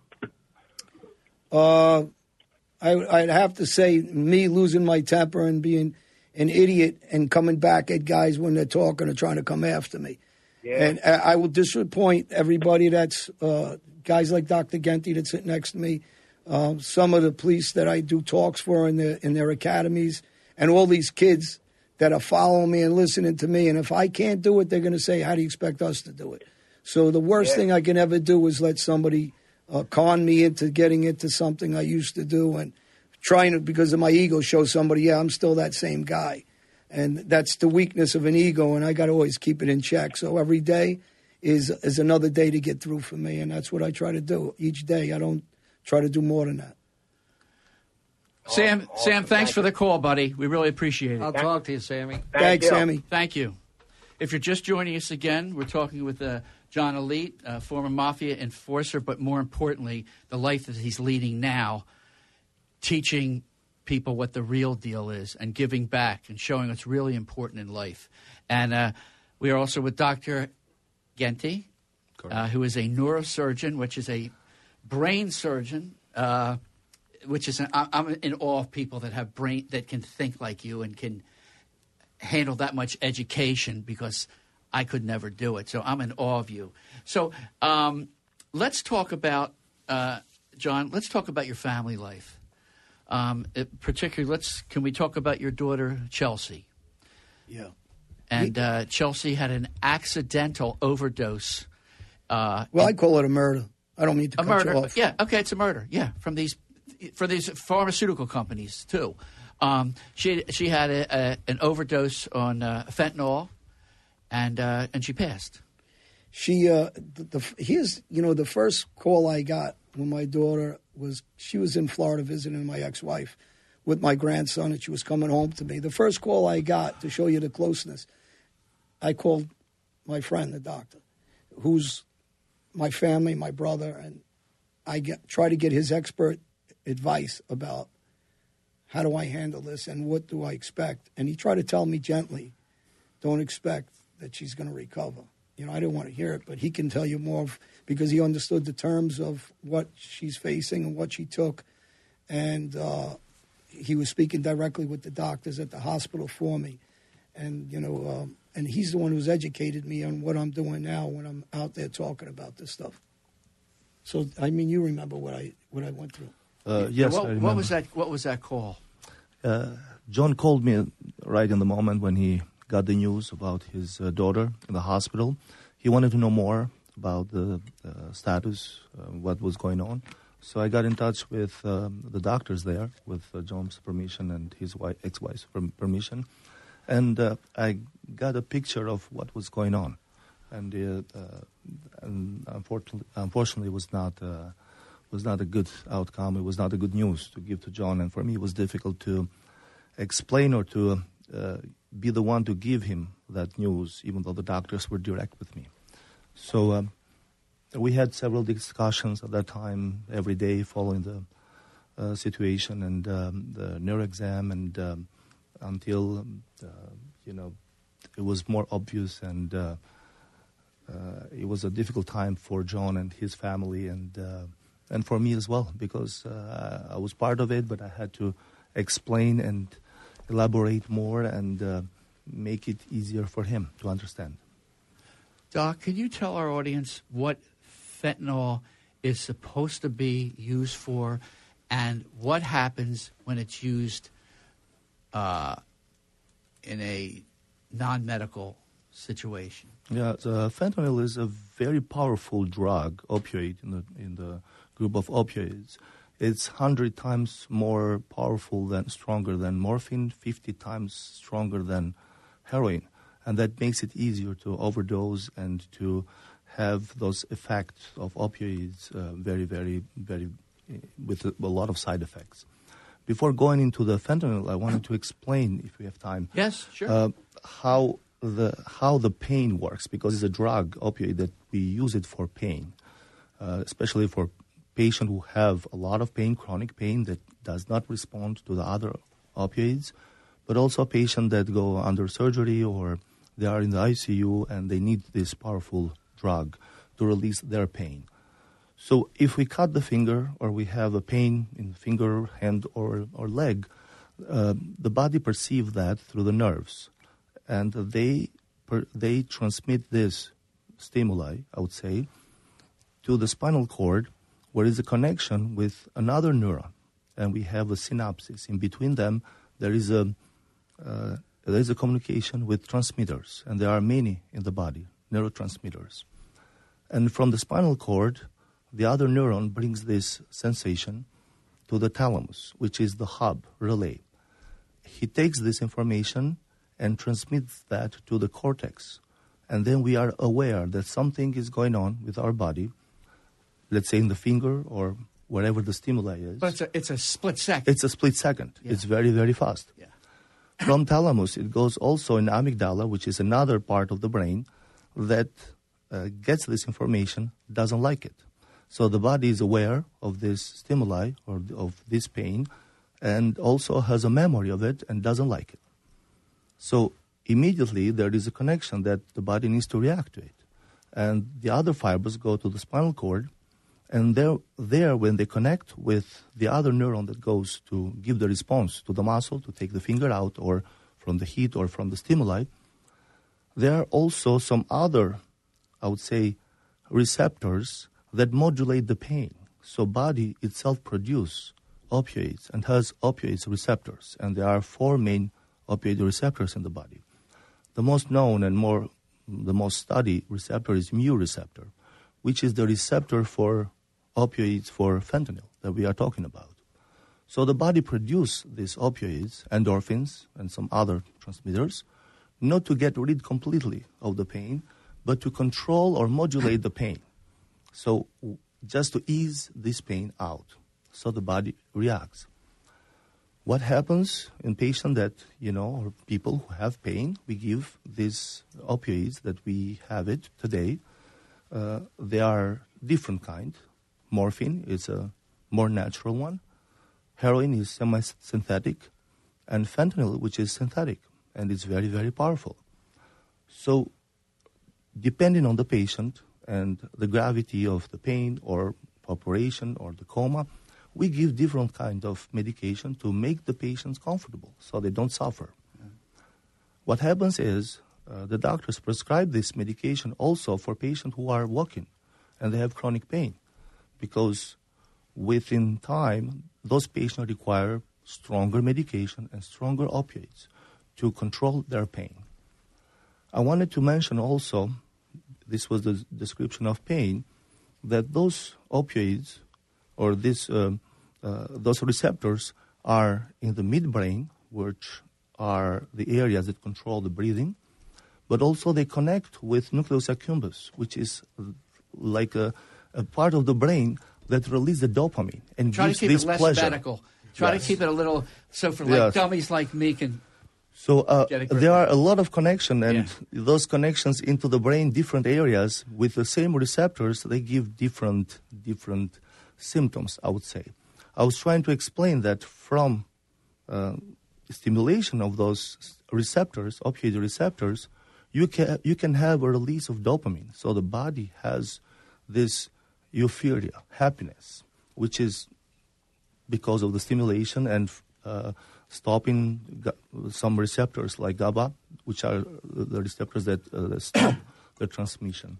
Uh, I, I'd have to say me losing my temper and being an idiot and coming back at guys when they're talking or trying to come after me. Yeah. And I I will disappoint everybody that's uh, guys like Doctor Genty that sit next to me, um, some of the police that I do talks for in their, in their academies, and all these kids that are following me and listening to me. And if I can't do it, they're going to say, how do you expect us to do it? So the worst Yeah. thing I can ever do is let somebody uh, con me into getting into something I used to do and trying to, because of my ego, show somebody, yeah, I'm still that same guy. And that's the weakness of an ego, and I got to always keep it in check. So every day is is another day to get through for me, and that's what I try to do each day. I don't try to do more than that. Sam, Sam, thanks for the call, buddy. We really appreciate it. I'll talk to you, Sammy. Thanks, Sammy. Thank you. If you're just joining us again, we're talking with uh, John Elite, uh, former Mafia enforcer, but more importantly, the life that he's leading now, teaching people what the real deal is and giving back and showing what's really important in life. And uh, we are also with Doctor Genty, uh, who is a neurosurgeon, which is a brain surgeon, uh, which is an, I- I'm in awe of people that have brain that can think like you and can handle that much education, because I could never do it. So I'm in awe of you. So um, let's talk about, uh, John, let's talk about your family life. Um, it, particularly, let's can we talk about your daughter, Chelsea? Yeah. And uh, Chelsea had an accidental overdose. Uh, Well, I call it a murder. I don't mean to a cut murder. you off. Yeah, okay, it's a murder. Yeah, from these for these pharmaceutical companies too. Um, she she had a, a, an overdose on uh, fentanyl, and uh, and she passed. She, uh, the, the, here's, you know, the first call I got when my daughter was, she was in Florida visiting my ex-wife with my grandson, and she was coming home to me. The first call I got, to show you the closeness, I called my friend, the doctor, who's my family, my brother, and I get, try to get his expert advice about how do I handle this and what do I expect. And he tried to tell me gently, don't expect that she's going to recover. You know, I didn't want to hear it, but he can tell you more of, because he understood the terms of what she's facing and what she took. And uh, he was speaking directly with the doctors at the hospital for me. And, you know, um, and he's the one who's educated me on what I'm doing now when I'm out there talking about this stuff. So, I mean, you remember what I what I went through. Uh, yes, What, I remember. what was that? What was that call? Uh, John called me right in the moment when he got the news about his uh, daughter in the hospital. He wanted to know more about the uh, status, uh, what was going on. So I got in touch with um, the doctors there, with uh, John's permission and his wife, ex-wife's per- permission. And uh, I got a picture of what was going on. And, uh, uh, and unfortunately, unfortunately, it was not, uh, was not a good outcome. It was not a good news to give to John. And for me, it was difficult to explain or to uh, be the one to give him that news, even though the doctors were direct with me. So um, we had several discussions at that time, every day, following the uh, situation and um, the neuro exam, and um, until um, uh, you know, it was more obvious, and uh, uh, it was a difficult time for John and his family, and uh, and for me as well, because uh, I was part of it, but I had to explain and elaborate more and uh, make it easier for him to understand. Doc, can you tell our audience what fentanyl is supposed to be used for, and what happens when it's used uh, in a non-medical situation? Yeah, the fentanyl is a very powerful drug, opioid, in the in the group of opioids. It's one hundred times more powerful than, stronger than morphine, fifty times stronger than heroin. And that makes it easier to overdose and to have those effects of opioids uh, very, very, very, uh, with a, a lot of side effects. Before going into the fentanyl, I wanted to explain, if we have time, Yes, sure. uh, how the how the pain works, because it's a drug, opioid, that we use it for pain, uh, especially for patients who have a lot of pain, chronic pain that does not respond to the other opioids, but also patients that go under surgery or they are in the I C U and they need this powerful drug to release their pain. So if we cut the finger or we have a pain in the finger, hand, or, or leg, uh, the body perceives that through the nerves. And they per, they transmit this stimuli, I would say, to the spinal cord, where is a connection with another neuron. And we have a synapses. In between them, there is a uh, there is a communication with transmitters, and there are many in the body, neurotransmitters. And from the spinal cord, the other neuron brings this sensation to the thalamus, which is the hub relay. He takes this information and transmits that to the cortex. And then we are aware that something is going on with our body, let's say in the finger or wherever the stimuli is. But it's a, it's a split second. It's a split second. Yeah. It's very, very fast. Yeah. From thalamus, it goes also in amygdala, which is another part of the brain that uh, gets this information, doesn't like it. So the body is aware of this stimuli or th- of this pain and also has a memory of it and doesn't like it. So immediately there is a connection that the body needs to react to it. And the other fibers go to the spinal cord, and there, there when they connect with the other neuron that goes to give the response to the muscle, to take the finger out or from the heat or from the stimuli, there are also some other, I would say, receptors that modulate the pain. So body itself produces opioids and has opioids receptors, and there are four main opioid receptors in the body. The most known and more the most studied receptor is mu receptor, which is the receptor for opioids for fentanyl that we are talking about. So the body produces these opioids, endorphins, and some other transmitters, not to get rid completely of the pain, but to control or modulate the pain. So just to ease this pain out, so the body reacts. What happens in patients that, you know, or people who have pain, we give these opioids that we have it today. Uh, they are different kind. Morphine is a more natural one. Heroin is semi-synthetic. And fentanyl, which is synthetic. And it's very, very powerful. So depending on the patient and the gravity of the pain or operation or the coma, we give different kind of medication to make the patients comfortable so they don't suffer. Yeah. What happens is uh, the doctors prescribe this medication also for patients who are walking and they have chronic pain, because within time, those patients require stronger medication and stronger opioids to control their pain. I wanted to mention also, this was the description of pain, that those opioids or this, uh, uh, those receptors are in the midbrain, which are the areas that control the breathing, but also they connect with nucleus accumbens, which is like a, a part of the brain that releases the dopamine and Try gives to keep this it less pleasure. medical. Try Yes. to keep it a little, so for like Yes. dummies like me can... So uh, Get a grip. there are a lot of connection, and Yeah. those connections into the brain, different areas with the same receptors, they give different different symptoms, I would say. I was trying to explain that from uh, stimulation of those receptors, opioid receptors, you can you can have a release of dopamine. So the body has this euphoria, happiness, which is because of the stimulation and uh, stopping ga- some receptors like GABA, which are the receptors that, uh, that stop the transmission.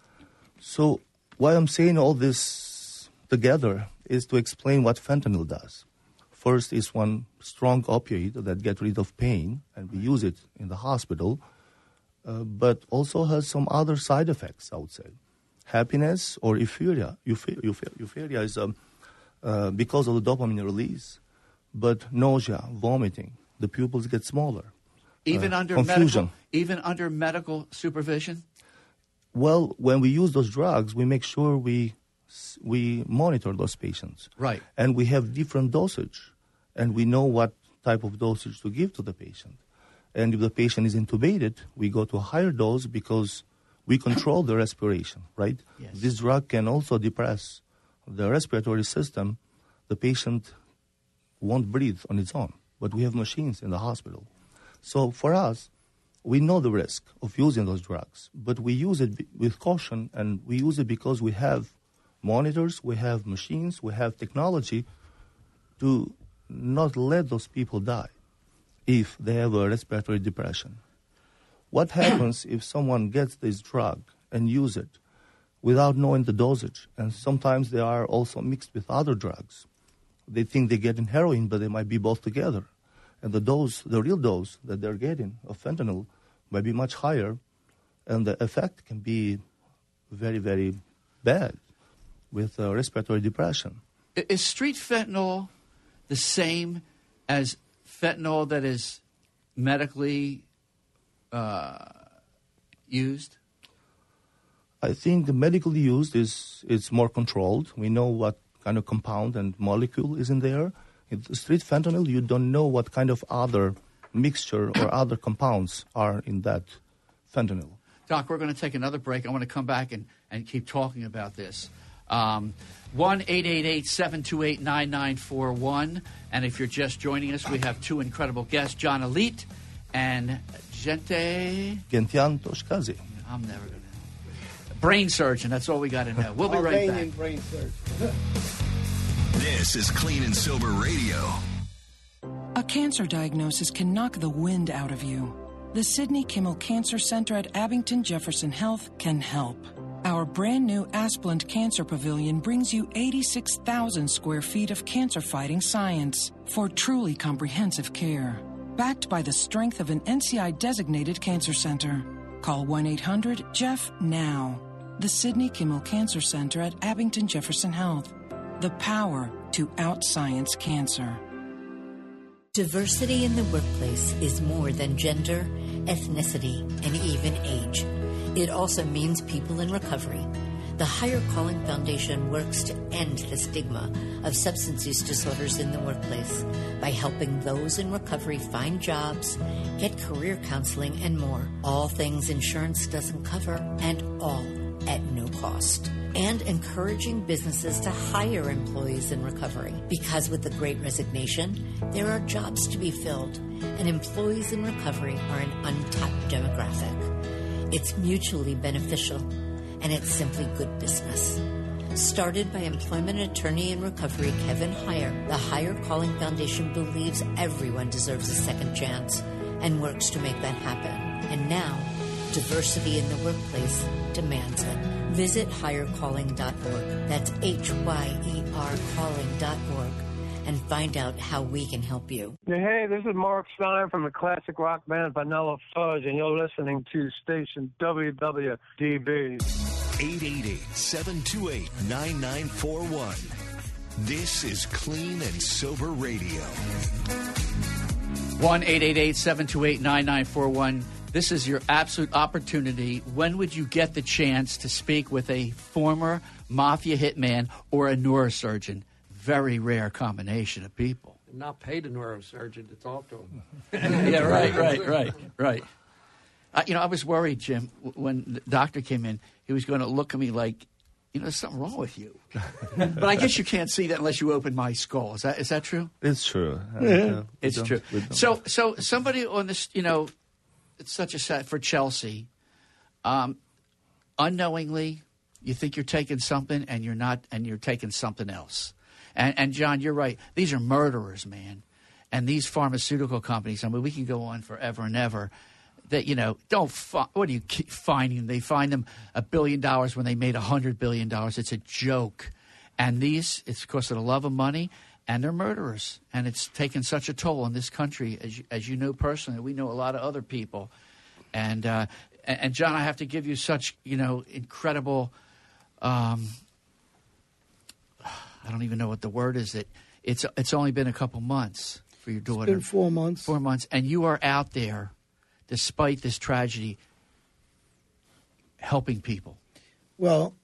So why I'm saying all this together is to explain what fentanyl does. First is one strong opioid that gets rid of pain, and we use it in the hospital. uh, but also has some other side effects, I would say. Happiness or euphoria. Euphoria, euphoria is um, uh, because of the dopamine release, but nausea, vomiting, the pupils get smaller. Even uh, under confusion. medical, even under medical supervision? Well, when we use those drugs, we make sure we we monitor those patients. Right. And we have different dosage, and we know what type of dosage to give to the patient. And if the patient is intubated, we go to a higher dose because we control the respiration, right? Yes. This drug can also depress the respiratory system. The patient won't breathe on its own, but we have machines in the hospital. So for us, we know the risk of using those drugs, but we use it b- with caution, and we use it because we have monitors, we have machines, we have technology to not let those people die if they have a respiratory depression. What happens if someone gets this drug and use it without knowing the dosage? And sometimes they are also mixed with other drugs. They think they're getting heroin, but they might be both together. And the dose, the real dose that they're getting of fentanyl might be much higher, and the effect can be very, very bad with uh, respiratory depression. I- Is street fentanyl the same as fentanyl that is medically uh, used? I think the medically used is it's more controlled. We know what kind of compound and molecule is in there. In the street fentanyl, you don't know what kind of other mixture or other compounds are in that fentanyl. Doc, we're going to take another break. I want to come back and, and keep talking about this. Um, one eight eight eight, seven two eight, nine nine four one. And if you're just joining us, we have two incredible guests, John Elite and Gente... Gentian Toshkazi. I'm never going to... Brain surgeon, that's all we got to know. We'll be right back. Albanian brain surgeon. This is Clean and Sober Radio. A cancer diagnosis can knock the wind out of you. The Sidney Kimmel Cancer Center at Abington Jefferson Health can help. Our brand new Asplund Cancer Pavilion brings you eighty-six thousand square feet of cancer-fighting science for truly comprehensive care. Backed by the strength of an N C I-designated cancer center. Call one eight hundred J E F F now. The Sidney Kimmel Cancer Center at Abington Jefferson Health. The power to out-science cancer. Diversity in the workplace is more than gender, ethnicity, and even age. It also means people in recovery. The Higher Calling Foundation works to end the stigma of substance use disorders in the workplace by helping those in recovery find jobs, get career counseling, and more. All things insurance doesn't cover, and all at no cost. And encouraging businesses to hire employees in recovery. Because with the Great Resignation, there are jobs to be filled, and employees in recovery are an untapped demographic. It's mutually beneficial, and it's simply good business. Started by employment attorney in recovery Kevin Heyer, the Higher Calling Foundation believes everyone deserves a second chance and works to make that happen. And now, diversity in the workplace demands it. Visit higher calling dot org. That's H Y E R calling dot org. And find out how we can help you. Hey, this is Mark Stein from the classic rock band Vanilla Fudge, and you're listening to station W W D B. eight eight eight, seven two eight, nine nine four one. This is Clean and Sober Radio. one eight eight eight, seven two eight, nine nine four one. This is your absolute opportunity. When would you get the chance to speak with a former mafia hitman or a neurosurgeon? Very rare combination of people. Not paid a neurosurgeon to talk to him. Yeah, right, right, right, right. Uh, you know, I was worried, Jim, w- when the doctor came in. He was going to look at me like, you know, there's something wrong with you. But I guess you can't see that unless you open my skull. Is that is that true? It's true. Uh, Yeah. uh, It's we true. don't- we don't- So, so somebody on this, you know, it's such a set for Chelsea. Um, unknowingly, you think you're taking something, and you're not, and you're taking something else. And, and John, you're right. These are murderers, man. And these pharmaceutical companies. I mean, we can go on forever and ever. That, you know, don't fi- what do you keep finding? They find them a billion dollars when they made a hundred billion dollars. It's a joke. And these, it's because of the love of money, and they're murderers. And it's taken such a toll on this country, as you, as you know personally. We know a lot of other people. And uh, and, and John, I have to give you such, you know, incredible. Um, I don't even know what the word is. That it's it's only been a couple months for your daughter. It's been four months. Four months, and you are out there, despite this tragedy, helping people. Well,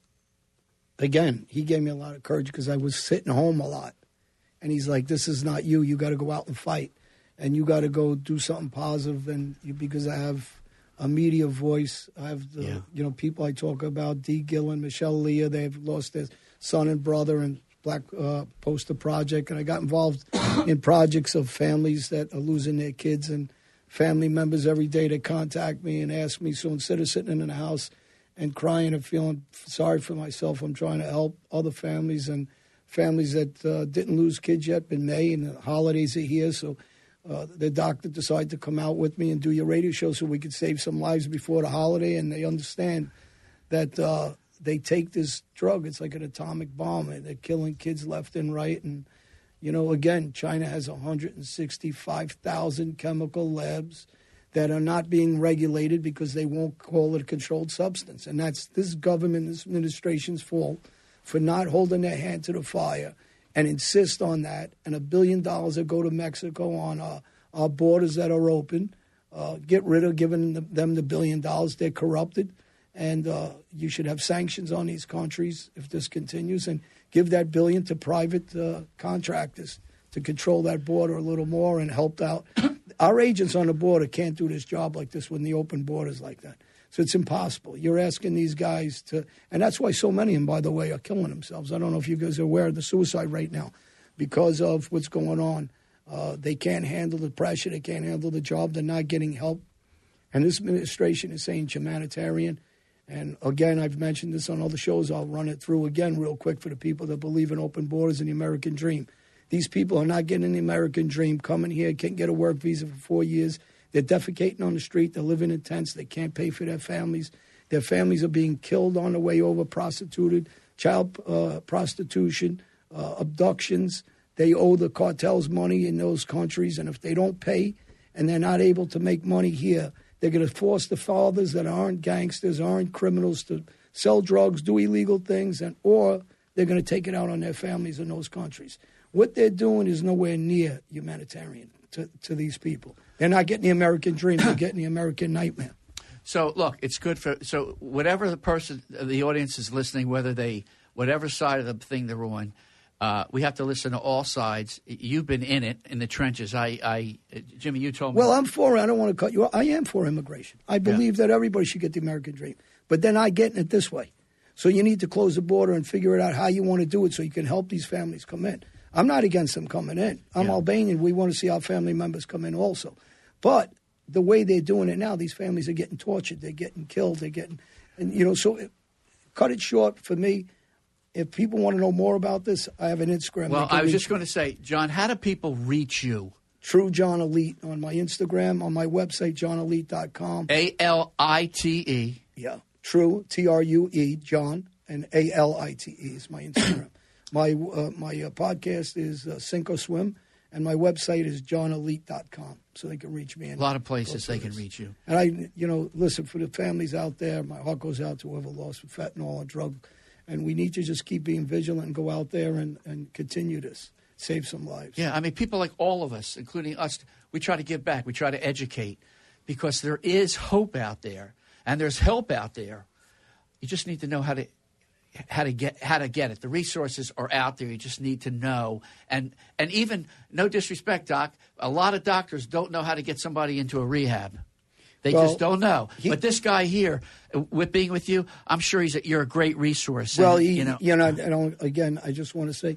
again, he gave me a lot of courage because I was sitting home a lot. And he's like, this is not you. You got to go out and fight. And you got to go do something positive. And you, because I have a media voice, I have the, Yeah. you know, people I talk about, Dee Gillen, Michelle Leah, they've lost their son and brother and Black uh, Poster Project. And I got involved in projects of families that are losing their kids and family members every day that contact me and ask me. So instead of sitting in the house and crying and feeling sorry for myself, I'm trying to help other families and families that uh, didn't lose kids yet in May, and the holidays are here. So uh, the doctor decided to come out with me and do your radio show so we could save some lives before the holiday. And they understand that uh, they take this drug. It's like an atomic bomb, and they're killing kids left and right. And, you know, again, China has one hundred sixty-five thousand chemical labs that are not being regulated because they won't call it a controlled substance. And that's this government, this administration's fault for not holding their hand to the fire and insist on that. And a billion dollars that go to Mexico on our, our borders that are open, uh, get rid of giving them the billion dollars. They're corrupted. And uh, you should have sanctions on these countries if this continues, and give that billion to private uh, contractors to control that border a little more and help out. Our agents on the border can't do this job like this when the open borders like that. So it's impossible. You're asking these guys to, and that's why so many of them, by the way, are killing themselves. I don't know if you guys are aware of the suicide rate now because of what's going on. Uh, they can't handle the pressure. They can't handle the job. They're not getting help. And this administration is saying humanitarian. And again, I've mentioned this on other shows. I'll run it through again real quick for the people that believe in open borders and the American dream. These people are not getting the American dream, coming here, can't get a work visa for four years. They're defecating on the street. They're living in tents. They can't pay for their families. Their families are being killed on the way over, prostituted, child uh, prostitution, uh, abductions. They owe the cartels money in those countries, and if they don't pay and they're not able to make money here, they're going to force the fathers that aren't gangsters, aren't criminals, to sell drugs, do illegal things, and or they're going to take it out on their families in those countries. What they're doing is nowhere near humanitarian to, to these people. They're not getting the American dream. They're getting the American nightmare. So, look, it's good for – so whatever the person, the audience is listening, whether they – whatever side of the thing they're on, uh, we have to listen to all sides. You've been in it, in the trenches. I, I Jimmy, you told me – Well, I'm for – I don't want to cut you off. I am for immigration. I believe yeah. that everybody should get the American dream. But they're not getting it this way. So you need to close the border and figure it out how you want to do it so you can help these families come in. I'm not against them coming in. I'm yeah. Albanian. We want to see our family members come in also. But the way they're doing it now, these families are getting tortured. They're getting killed. They're getting, and you know, so it, cut it short for me. If people want to know more about this, I have an Instagram. Well, I was just going to say, John, how do people reach you? True John Elite on my Instagram, on my website, john elite dot com. A L I T E. Yeah. True, T R U E, John, and A L I T E is my Instagram. my uh, my uh, podcast is uh, Sink or Swim. And my website is john elite dot com, so they can reach me. A lot of places they can reach you. And I, you know, listen, for the families out there, my heart goes out to whoever lost with fentanyl or drug. And we need to just keep being vigilant and go out there and, and continue this, save some lives. Yeah, I mean, people like all of us, including us, we try to give back. We try to educate because there is hope out there and there's help out there. You just need to know how to how to get how to get it. The resources are out there. You just need to know. And and even, no disrespect, Doc, a lot of doctors don't know how to get somebody into a rehab. They well, just don't know. He, but this guy here, with being with you, I'm sure he's a, you're a great resource. Well, and, he, you know, you know, I don't, again, I just want to say,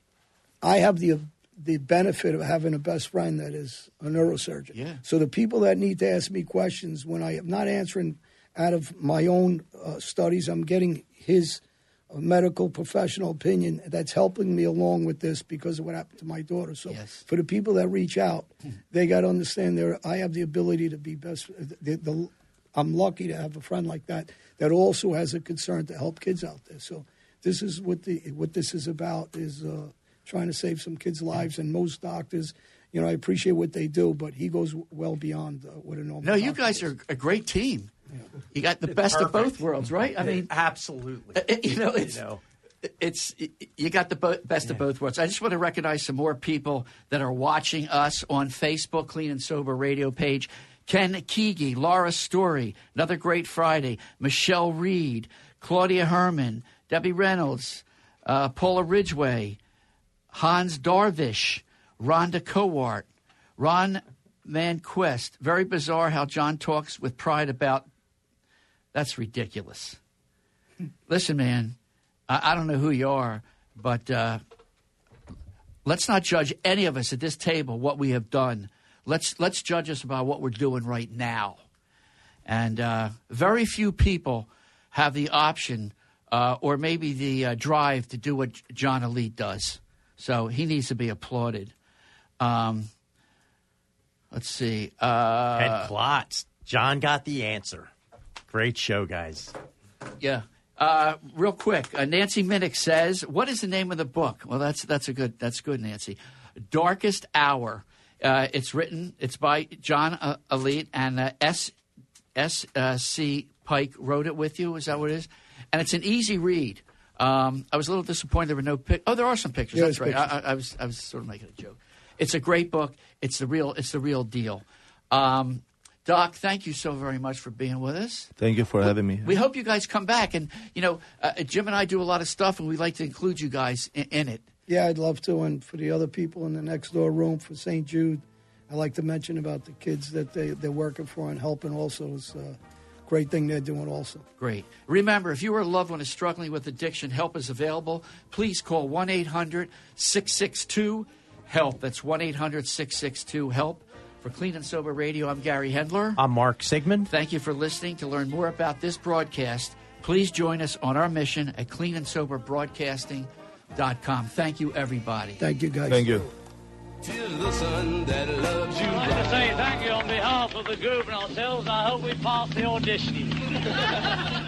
I have the the benefit of having a best friend that is a neurosurgeon. Yeah. So the people that need to ask me questions when I am not answering out of my own uh, studies, I'm getting his a medical professional opinion that's helping me along with this because of what happened to my daughter. So yes. for the people that reach out, they got to understand there. I have the ability to be best. The, the, I'm lucky to have a friend like that that also has a concern to help kids out there. So this is what the what this is about is uh, trying to save some kids' lives. And most doctors, you know, I appreciate what they do, but he goes well beyond uh, what a normal. No, you doctor guys is. are a great team. You got the best Perfect. of both worlds, right? I mean, absolutely. uh, you know, it's You know. it's you got the bo- best of both worlds. I just want to recognize some more people that are watching us on Facebook, Clean and Sober Radio page. Ken Keegi, Laura Story, another great Friday. Michelle Reed, Claudia Herman, Debbie Reynolds, uh, Paula Ridgway, Hans Darvish, Rhonda Cowart, Ron Manquist. Very bizarre how John talks with pride about. That's ridiculous. Listen, man, I, I don't know who you are, but uh, let's not judge any of us at this table what we have done. Let's let's judge us about what we're doing right now. And uh, very few people have the option uh, or maybe the uh, drive to do what John Elite does. So he needs to be applauded. Um, let's see. Uh, Ted Klotz. John got the answer. Great show, guys. Yeah. Uh, real quick, uh, Nancy Minnick says, "What is the name of the book?" Well, that's that's a good that's good, Nancy. Darkest Hour. Uh, it's written. It's by John uh, Elite and uh, S S uh, C Pike wrote it with you. Is that what it is? And it's an easy read. Um, I was a little disappointed there were no pic. Oh, there are some pictures. Yeah, That's right. pictures. I, I, I was I was sort of making a joke. It's a great book. It's the real. It's the real deal. Um, Doc, thank you so very much for being with us. Thank you for having me. We hope you guys come back. And, you know, uh, Jim and I do a lot of stuff, and we'd like to include you guys in, in it. Yeah, I'd love to. And for the other people in the next door room for Saint Jude, I like to mention about the kids that they, they're working for and helping also. It's a great thing they're doing also. Great. Remember, if you or a loved one is struggling with addiction, help is available. Please call one eight hundred six six two HELP. That's one eight hundred six six two HELP. For Clean and Sober Radio, I'm Gary Hendler. I'm Mark Sigmund. Thank you for listening. To learn more about this broadcast, please join us on our mission at clean and sober broadcasting dot com. Thank you, everybody. Thank you, guys. Thank you. Tis the sun that loves you. I'd like to say thank you on behalf of the group and ourselves. I hope we pass the auditioning.